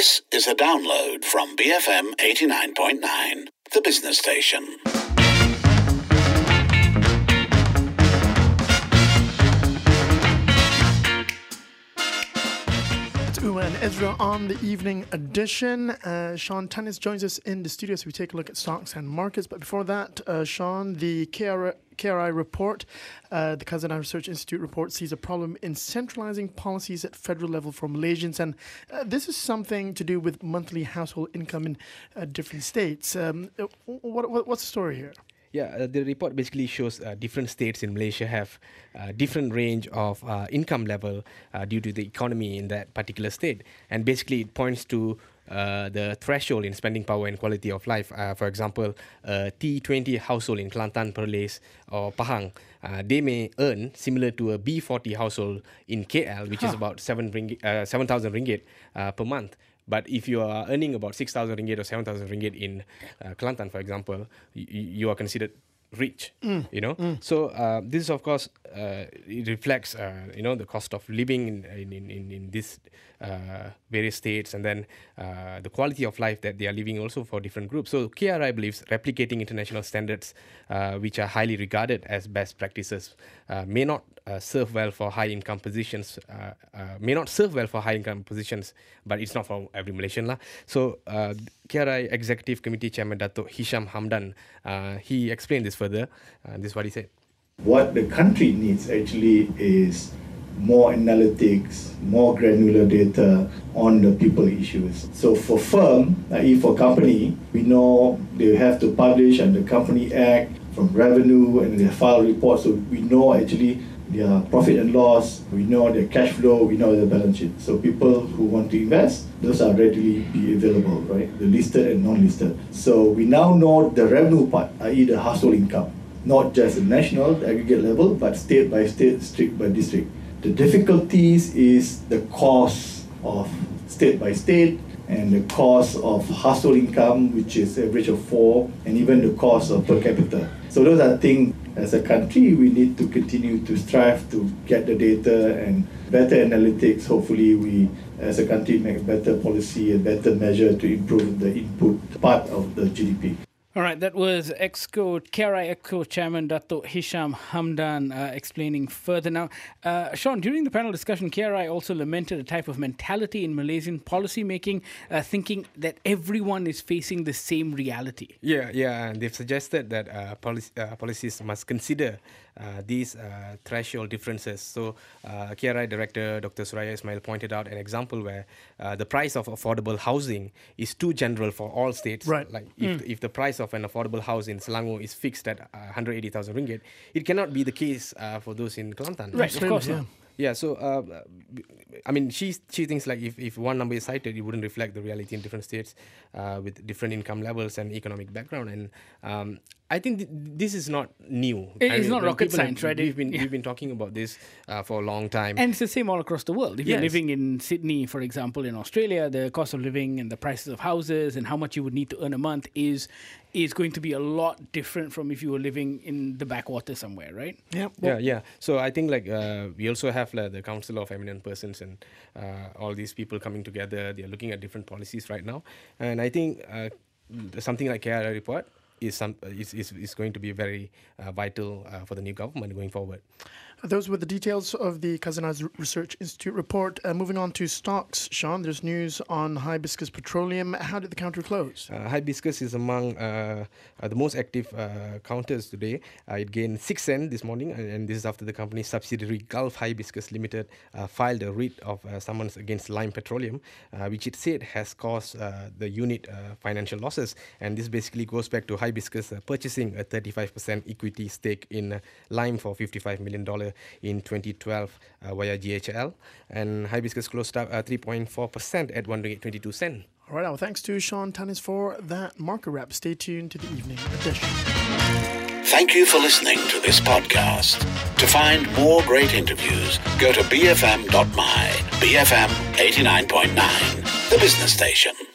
This is a download from BFM 89.9, the business station. Uma and Ezra on the evening edition. Sean Tannis joins us in the studio so we take a look at stocks and markets. But before that, Sean, the KRI report, the Khazanah Research Institute report, sees a problem in centralizing policies at federal level for Malaysians. And this is something to do with monthly household income in different states. What's the story here? Yeah, the report basically shows different states in Malaysia have different range of income level due to the economy in that particular state. And basically it points to the threshold in spending power and quality of life. For example, a T20 household in Kelantan, Perlis or Pahang, they may earn similar to a B40 household in KL, which is about 7,000 ringgit per month. But if you are earning about 6,000 ringgit or 7,000 ringgit in Kelantan, for example, you are considered rich, So this, of course, it reflects, the cost of living in these various states, and then the quality of life that they are living also for different groups. So KRI believes replicating international standards, which are highly regarded as best practices, may not serve well for high-income positions, but it's not for every Malaysian. So KRI Executive Committee Chairman Datuk Hisham Hamdan, he explained this further. This is what he said. What the country needs actually is more analytics, more granular data on the people issues. So for firm, for company, we know they have to publish under Company Act from revenue and they file reports. So we know actually their profit and loss, we know their cash flow, we know their balance sheet. So people who want to invest, those are readily be available, right? The listed and non-listed. So we now know the revenue part, i.e. the household income, not just the national, the aggregate level, but state by state, district by district. The difficulties is the cost of state by state and the cost of household income, which is average of 4, and even the cost of per capita. So those are things, as a country, we need to continue to strive to get the data and better analytics. Hopefully we, as a country, make better policy and better measure to improve the input part of the GDP. All right, that was KRI Exco Chairman Datuk Hisham Hamdan explaining further. Now, Sean, during the panel discussion, KRI also lamented a type of mentality in Malaysian policy making, thinking that everyone is facing the same reality. Yeah, and they've suggested that policies must consider these threshold differences. So, KRI Director Dr. Suraya Ismail pointed out an example where the price of affordable housing is too general for all states. Right. Like if the price of an affordable house in Selangor is fixed at 180,000 ringgit, it cannot be the case for those in Kelantan. Right, of course. Yeah, so, she thinks like if one number is cited, it wouldn't reflect the reality in different states with different income levels and economic background. And I think this is not new. It's not rocket science, right? We've been talking about this for a long time. And it's the same all across the world. If you're living in Sydney, for example, in Australia, the cost of living and the prices of houses and how much you would need to earn a month is going to be a lot different from if you were living in the backwater somewhere, right? Yeah. So I think we also have the Council of Eminent Persons and all these people coming together. They're looking at different policies right now. And I think something like KRI report is going to be very vital for the new government going forward. Those were the details of the Khazanah Research Institute report. Moving on to stocks, Sean, there's news on Hibiscus Petroleum. How did the counter close? Hibiscus is among the most active counters today. It gained 6 cents this morning, and this is after the company's subsidiary Gulf Hibiscus Limited filed a writ of summons against Lime Petroleum, which it said has caused the unit financial losses. And this basically goes back to Hibiscus purchasing a 35% equity stake in Lime for $55 million in 2012 via GHL, and Hibiscus closed up 3.4% at $1.22. All right, well, thanks to Sean Tannis for that market wrap. Stay tuned to the evening edition. Thank you for listening to this podcast. To find more great interviews, go to bfm.my, BFM 89.9, the business station.